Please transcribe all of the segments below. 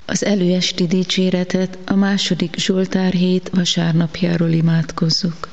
Az előesti dicséretet a 2. Zsoltár hét vasárnapjáról imádkozzuk.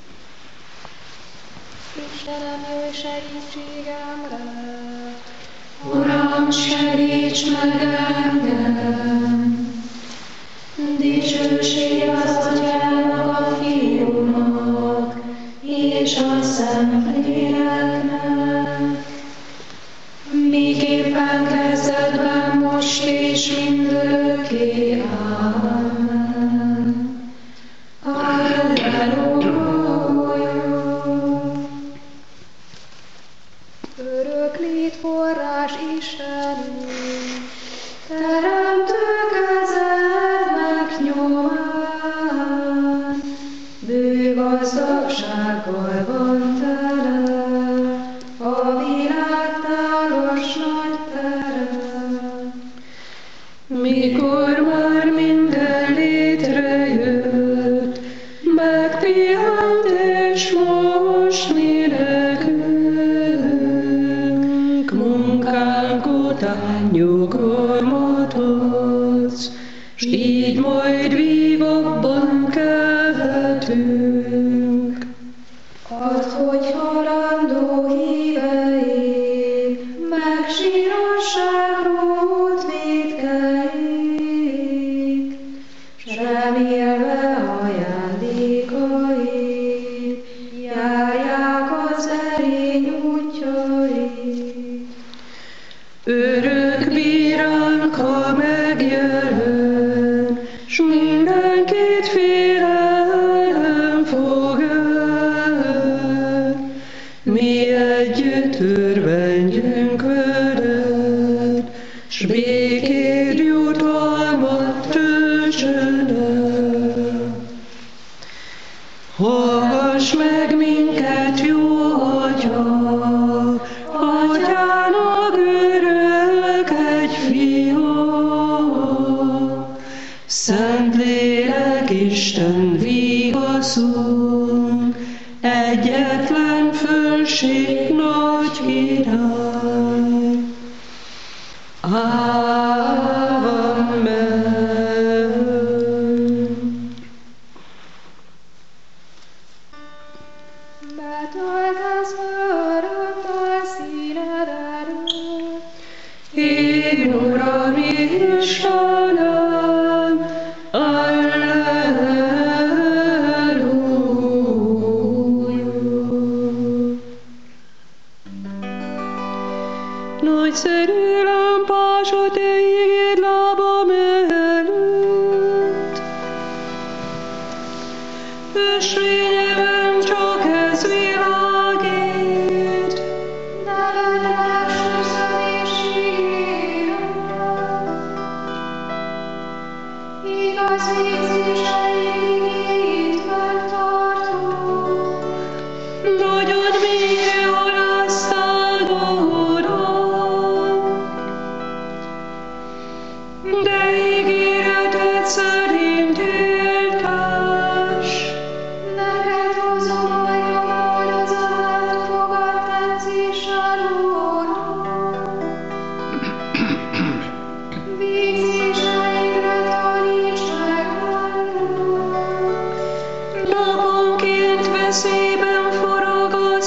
Istenem, jöjj segítségemre! Uram, segíts meg engem! Dicsőség az Atyának, a Fiúnak, és a Szentléleknek, miképpen kezdetben, most és mindörökké. Amen. Alleluja! Örök lét forrás Istenünk, Teremtő kezednek nyomán, bő gazdagsággal van tele a világ tágas nagy tere. Mikor már minden létrejött, megpihent és most mi nekünk, munkánk után nyugalmat adsz, s így majd vívabban kelhetünk. Add, hogy halandó híveink megsírosságról vétkeik, s remélve ajándékait járják az erény útjait. Örök bíránk, ha megjelen, s mindenkit félelem fog el. Mi együtt örvendjünk veled, s békéd jutalmat töltsön el. Hallgass meg minket, jó Atya, Atyának örök egy Fia, Szentlélek Isten vigaszunk, egyetlen fölség nagy király. Amen. betöltesz örömmel színed előtt. Én, Uram, Istenem, Alleluja. Nagyszerű lámpás a te igéd lábam előtt, ösvényemben csak ez világít. Neved lássam személyiségére, igaz végzéseid megtartom. Nagyon mélyre aláztad, Uram, de ígéreted szerint éltes. Neked hozom a javadat, fogad tetszéssel, Uram. Végzéseidre taníts meg engem. Naponként veszélyben forog az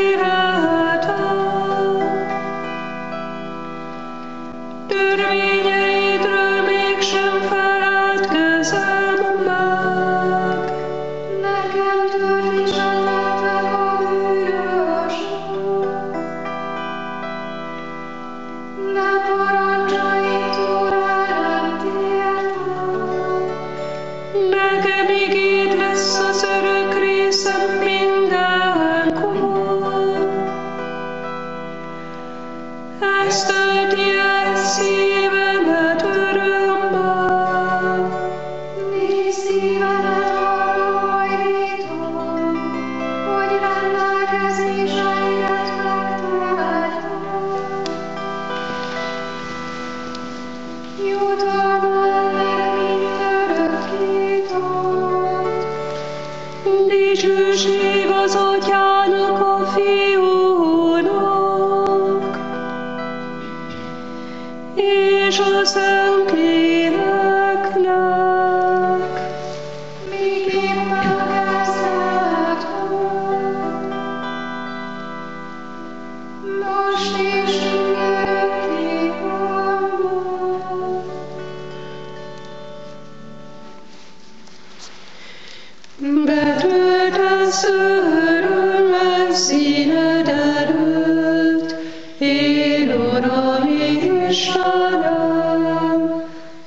életem, törvényeidről mégsem feledkezem meg. Nekem törvényesednek a bűnösök, de parancsaitól nem tértem. Nekem igéd lesz az örök részem mindenkor. Ez tölti el szívemet örömmel. Mi szívedet arra hajlítom, hogy rendelkezéseidet megtartsam. Jutalmad meg mindörökké tart. Dicsőség az Atyának, a Fiúnak, és a Szentléleknek, színed előtt, én Uram Istenem,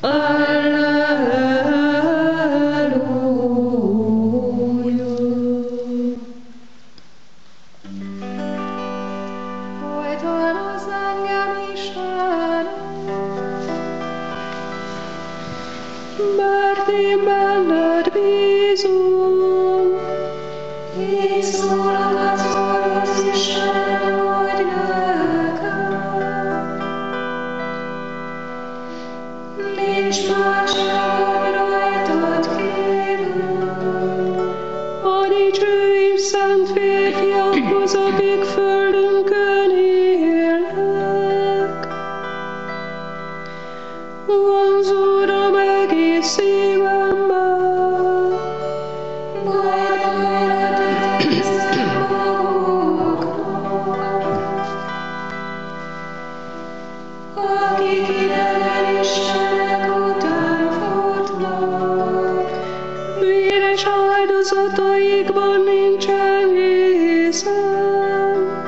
Alleluja. Oltalmazz engem, Istenem, mert én benned bízom. így szólok az orvos Istenem, hogy nekem. Nincs más jogom rajtad kívül, A dicsőim szent férfiakhoz, akik földünkön élnek. Vonzódom egész szívemmel, majd bajra tetszem maguknak. Akik idegen istenek után futnak, véres áldozataikban nincsen hiszem.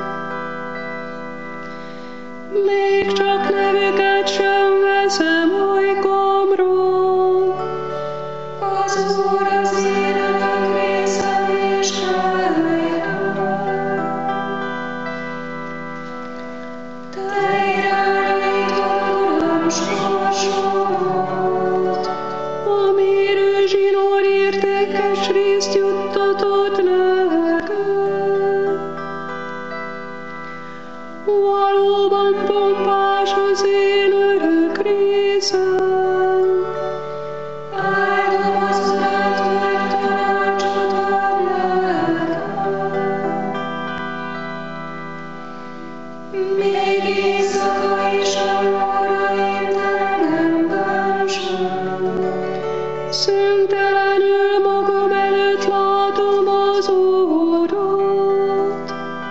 Még csak nevüket sem veszem ajkamról, az Úr az életem része és helyem. Te irányítod, Uram, sorsomat, a mérő zsinór értékes részt juttatott nekem. Valóban pompás az én örök részem, áldom az Urat, mert tanácsot ad nekem. Még éjszaka is a óraim teremben sem, szüntelenül magam előtt látom az Urat.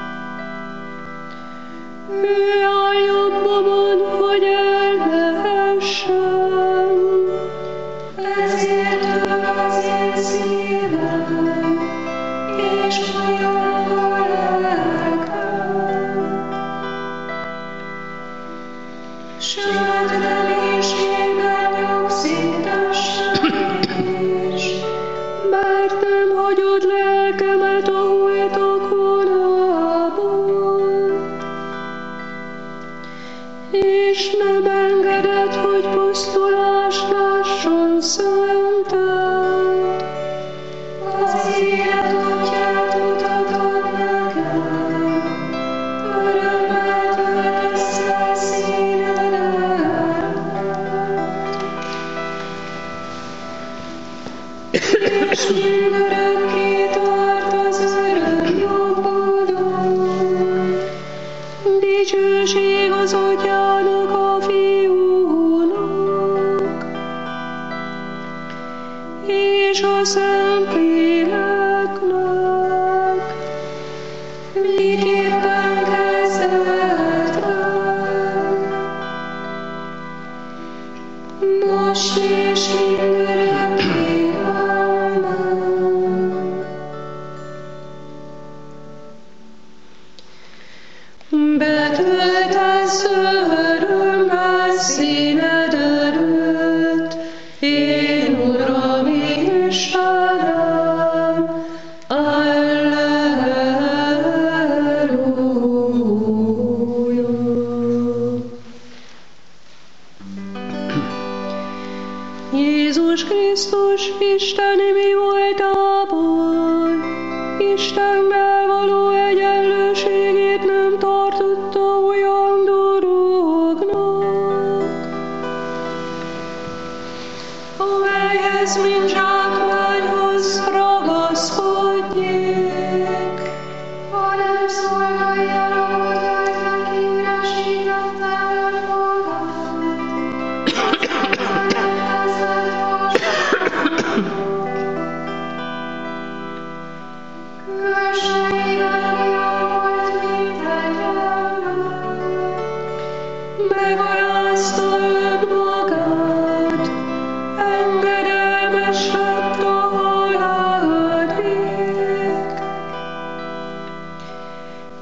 Ő áll jobbomon, hogy ellehessen. ezért több az én szívem, és folyamból lelkem. Sőt, reménységben nyugszik testem is, Mert nem hagyod lelkemet a holtak vonában, és nem engeded, hogy pusztulás lásson szented. az élet útját mutatod nekem, örömmel töltesz el színedet. És mindörökké tart az örök jobbodon, Dicsőség az Atyának, a Fiúnak, és a Szentléleknek, miképpen kezdetben, most és mindörökké. Amen. betöltesz örömmel színed előtt, én Uram Istenem, Alleluja. Jézus Krisztus Isten mi voltából, Istennel való egyenlőségét nem tartotta olyan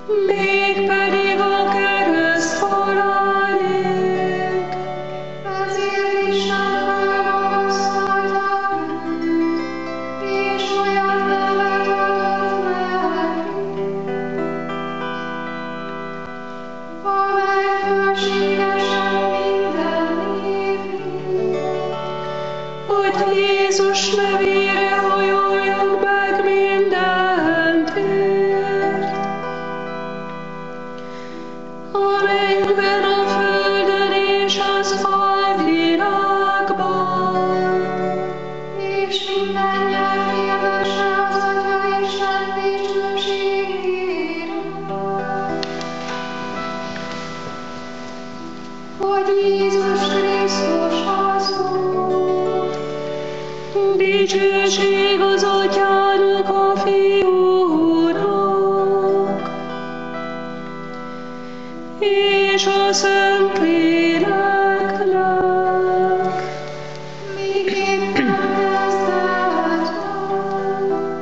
mégpedig a kereszt halálig. Ezért Isten megmagasztalta őt, és olyan nevet adott neki, amely fölségesen minden névnél, hogy Jézus nevére hajoljon meg minden tér. A mennyben, a földön és az alvilágban. és minden nyelv hirdesse az Atya Isten dicsőségéről, hogy Jézus Krisztus az Úr. Dicsőség az Atyának, a Fiúnak, és a Szentléleknek, Miképpen kezdett volt,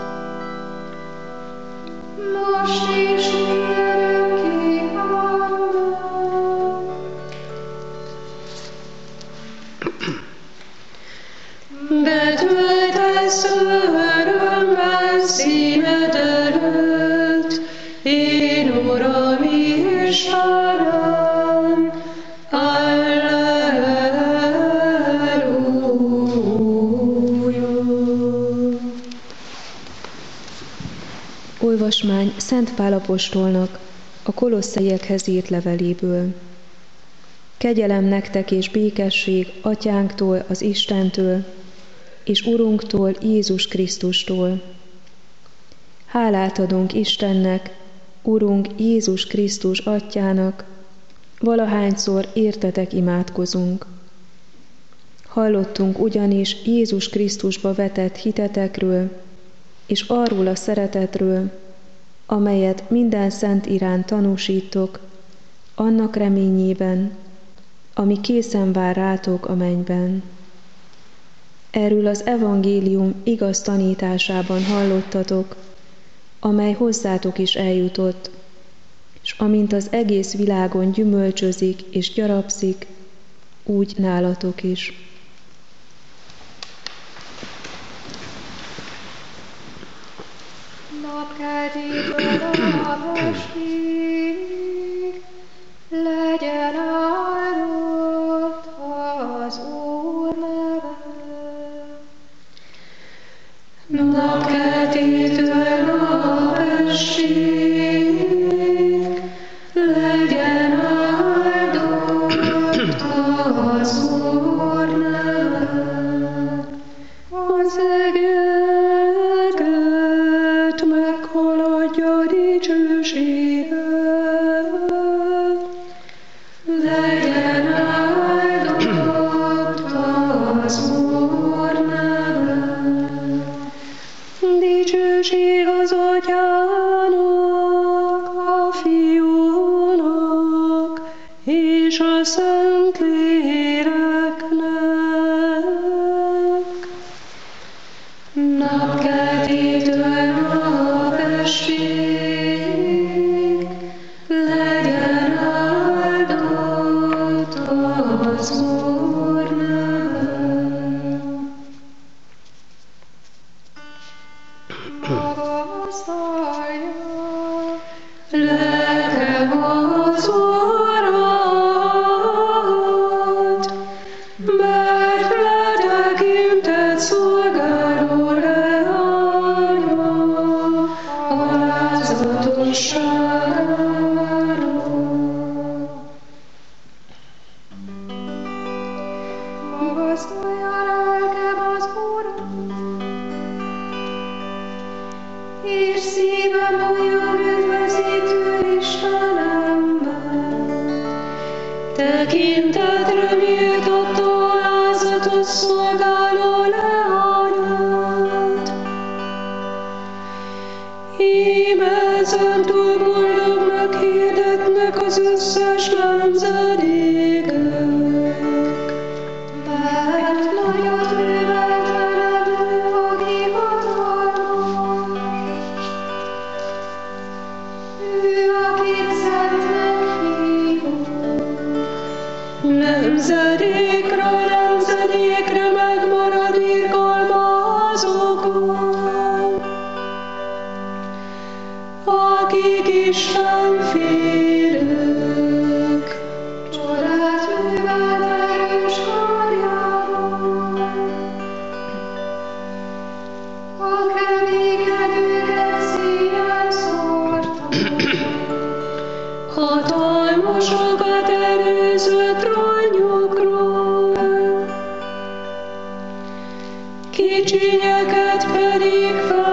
most és mindörökké. Amen. betöltesz örömmel színed előtt, én Uram Istenem, Alleluja. Olvasmány Szent Pál apostolnak a Kolosszaiekhez írt leveléből. Kegyelem nektek és békesség Atyánktól, az Istentől, és Urunktól, Jézus Krisztustól. Hálát adunk Istennek, Urunk Jézus Krisztus Atyának, valahányszor értetek imádkozunk. Hallottunk ugyanis Jézus Krisztusba vetett hitetekről, és arról a szeretetről, amelyet minden szent iránt tanúsítok, annak reményében, ami készen vár rátok a mennyben. Erről az evangélium igaz tanításában hallottatok, amely hozzátok is eljutott, és amint az egész világon gyümölcsözik és gyarapszik, úgy nálatok is. Napkeltétől napestig legyen áldott az Úr neve. Napkeltétől napestig legyen áldott az Úr neve. Az egeket meghaladja dicsősége. Legyen áldott az Úr neve. Dicsőség az Atyának, a Fiúnak, és a Szentléleknek. Napkeltétől napestig legyen áldott az Úr neve. Magasztalja Lelkem az Urat, mert letekintett szolgáló leánya alázatosságáról. magasztalja lelkem az Urat, és szívem bolyog üdvözítő Istenemben. Tekintetre méltatta alázatos szolgáló leányát. Íme ezentúl boldognak hirdetnek az összes nemzedékek. Mert nagyot műveltenem aki hatalmas. Ő Nemzedékre, nemzedékre megmarad irgalma azokon, akik Isten félők. Csodát művel erős karjával, a keménykedőket színen szórta. Hatalmasokat előzött rajnyokról, kicsinyeket pedig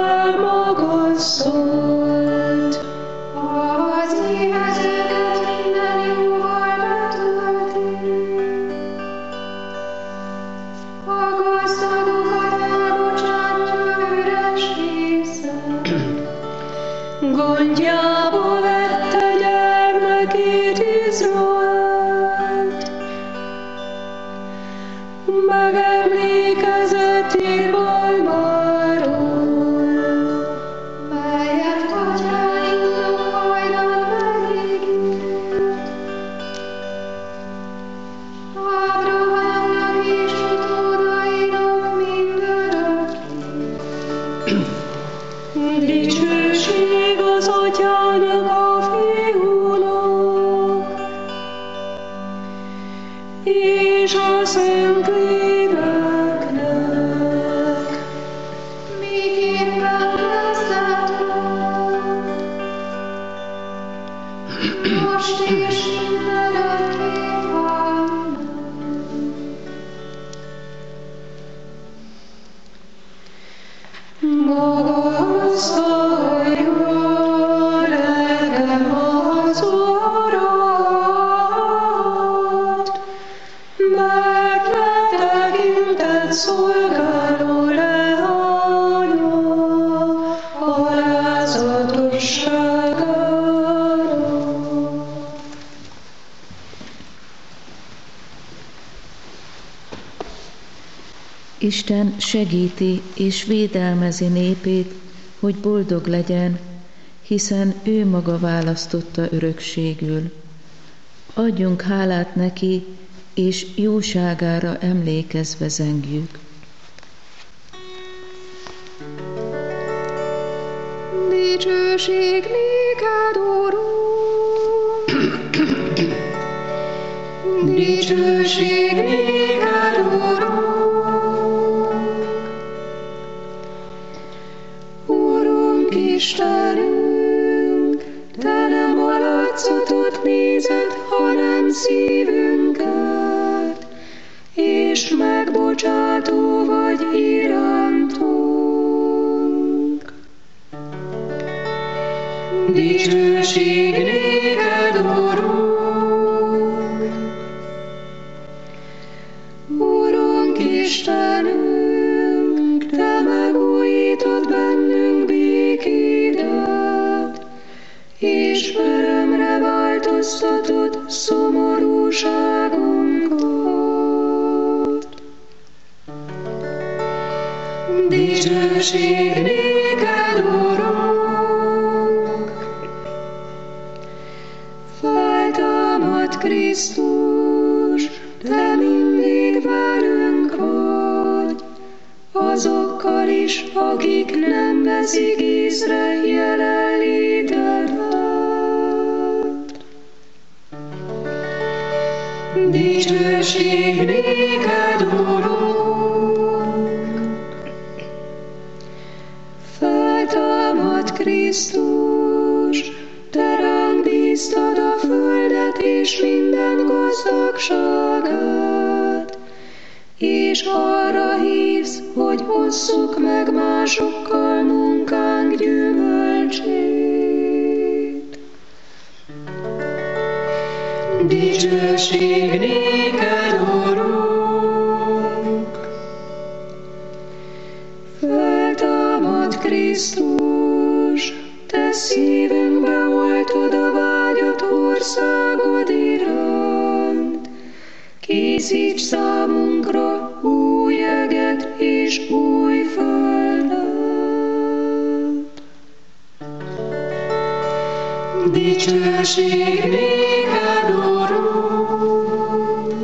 felmagasztolt. Az éhezőket minden jóval betölti, a gazdagokat elbocsátja üres készen. Gondjába vette gyermekét Izraelt, megemlékezett irgalmáról, Melyet atyáinknak hajdan megígért, Ábrahámnak és utódainak mindörökké. dicsőség az Atyának, a Fiúnak, és a Szentléleknek. Miképpen kezdetben, most és mindörökké. Amen. Magasztaljon lelkem az Urat, mert megtekintett szolgáló leánya alázatosságára. Isten segíti és védelmezi népét, hogy boldog legyen, hiszen ő maga választotta örökségül. Adjunk hálát neki, és jóságára emlékezve zengjük. Dicsőség néked, Urunk! Dicsőség néked, Urunk! Urunk Istenünk, te nem a látszatot nézed, hanem szívünket, és megbocsátó vagy irántunk. Dicsőség néked, Urunk! Urunk Istenünk, te megújítod bennünk békédet, és örömre változtatod szomorúságunkat. Dicsőség néked, Urunk! Feltámad Krisztus, te mindig velünk vagy, azokkal is, akik nem veszik észre jelenlétedet. Dicsőség néked, Urunk! Feltámad Krisztus, te ránk bíztad a földet és minden gazdagságát, és arra hívsz, hogy osszuk meg másokkal munkánk gyümölcsét. Dicsőség néked, Urunk! Feltámad Krisztus, te szívünkbe oltod a vágyat országod iránt. Készíts számunkra új eget és új földet. Dicsőség néked, Urunk!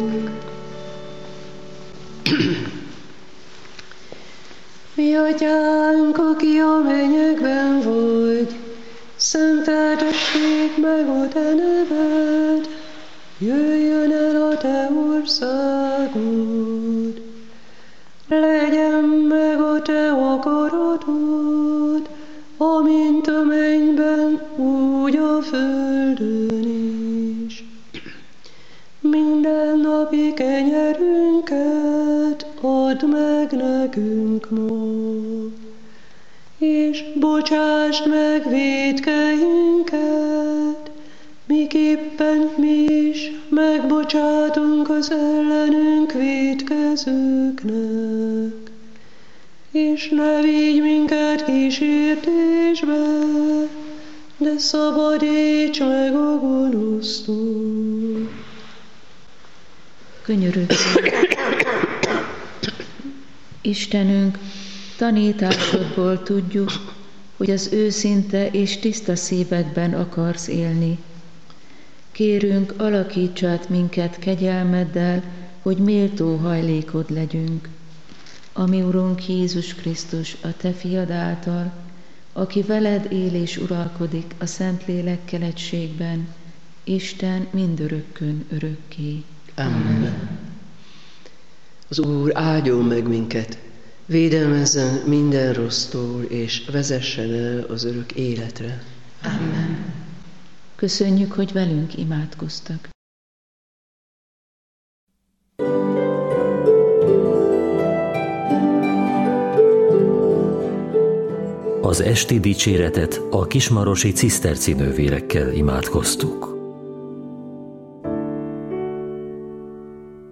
Mi atyánk, aki a mennyekben vagy, szenteltessék meg a te neved, jöjjön el a te országod, legyen meg a te akaratod, amint a mennyben, úgy a földön is. Minden napi kenyerünket add meg nekünk ma, és bocsásd meg vétkeinket, miképpen mi is megbocsátunk az ellenünk vétkezőknek. És ne vigy minket kísértésbe, de szabadíts meg a gonosztól. Könyörögszünk. Istenünk, tanításodból tudjuk, hogy az őszinte és tiszta szívekben akarsz élni. Kérünk, alakíts át minket kegyelmeddel, hogy méltó hajlékod legyünk. Ami Urunk Jézus Krisztus, a Te fiad által, aki veled él és uralkodik a Szentlélekkel egységben, Isten mindörökkön örökké. Amen. Az Úr áldjon meg minket, védelmezzen minden rossztól, és vezessen el az örök életre. Amen. Köszönjük, hogy velünk imádkoztak. Az esti dicséretet a kismarosi ciszterci nővérekkel imádkoztuk.